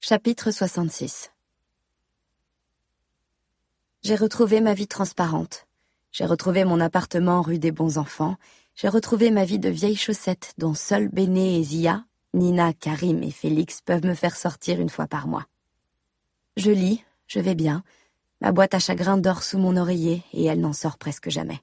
Chapitre 66. J'ai retrouvé ma vie transparente. J'ai retrouvé mon appartement rue des Bons Enfants. J'ai retrouvé ma vie de vieille chaussette dont seuls Béné et Zia, Nina, Karim et Félix peuvent me faire sortir une fois par mois. Je lis, je vais bien. Ma boîte à chagrin dort sous mon oreiller et elle n'en sort presque jamais.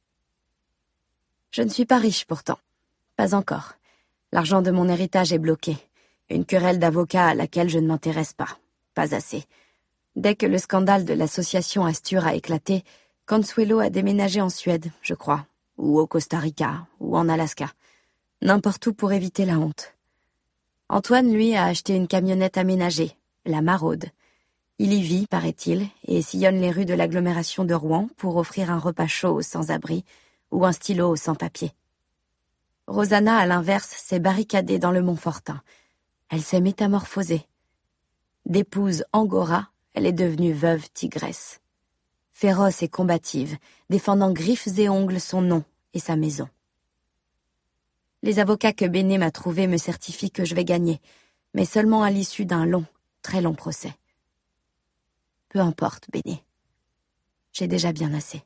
Je ne suis pas riche pourtant. Pas encore. L'argent de mon héritage est bloqué. Une querelle d'avocats à laquelle je ne m'intéresse pas. Pas assez. Dès que le scandale de l'association Astur a éclaté, Consuelo a déménagé en Suède, je crois, ou au Costa Rica, ou en Alaska. N'importe où pour éviter la honte. Antoine, lui, a acheté une camionnette aménagée, la Maraude. Il y vit, paraît-il, et sillonne les rues de l'agglomération de Rouen pour offrir un repas chaud aux sans-abri ou un stylo aux sans-papiers. Rosanna, à l'inverse, s'est barricadée dans le Montfortin. Elle s'est métamorphosée. D'épouse angora, elle est devenue veuve tigresse. Féroce et combative, défendant griffes et ongles son nom et sa maison. Les avocats que Béné m'a trouvés me certifient que je vais gagner, mais seulement à l'issue d'un long, très long procès. Peu importe, Béné. J'ai déjà bien assez.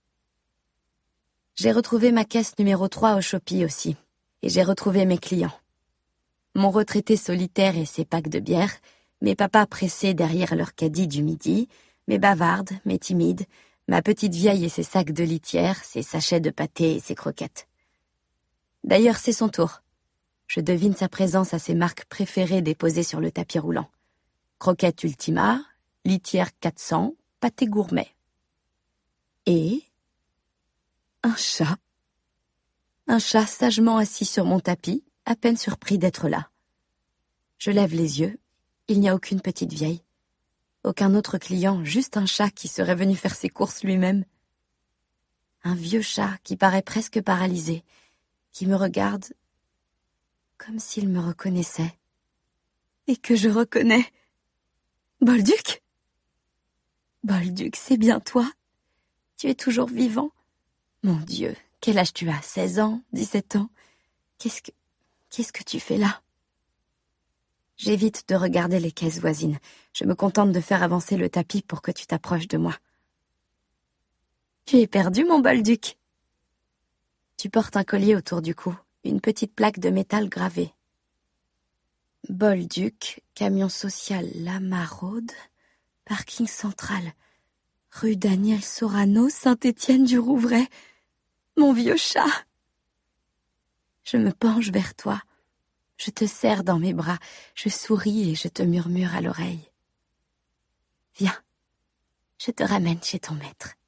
J'ai retrouvé ma caisse numéro 3 au Shopee aussi, et j'ai retrouvé mes clients. Mon retraité solitaire et ses packs de bière, mes papas pressés derrière leur caddie du midi, mes bavardes, mes timides, ma petite vieille et ses sacs de litière, ses sachets de pâté et ses croquettes. D'ailleurs, c'est son tour. Je devine sa présence à ses marques préférées déposées sur le tapis roulant. Croquettes Ultima, litière 400, pâté gourmet. Et un chat. Un chat sagement assis sur mon tapis, à peine surpris d'être là. Je lève les yeux, il n'y a aucune petite vieille. Aucun autre client, juste un chat qui serait venu faire ses courses lui-même. Un vieux chat qui paraît presque paralysé, qui me regarde comme s'il me reconnaissait. Et que je reconnais. Bolduc ? Bolduc, c'est bien toi ? Tu es toujours vivant ? Mon Dieu, quel âge tu as ? 16 ans ? 17 ans ? Qu'est-ce que tu fais là ? J'évite de regarder les caisses voisines. Je me contente de faire avancer le tapis pour que tu t'approches de moi. Tu es perdu, mon Bolduc. Tu portes un collier autour du cou, une petite plaque de métal gravée. Bolduc, camion social La Maraude, parking central, rue Daniel Sorano, Saint-Étienne-du-Rouvray. Mon vieux chat. Je me penche vers toi. Je te serre dans mes bras, je souris et je te murmure à l'oreille. Viens, je te ramène chez ton maître.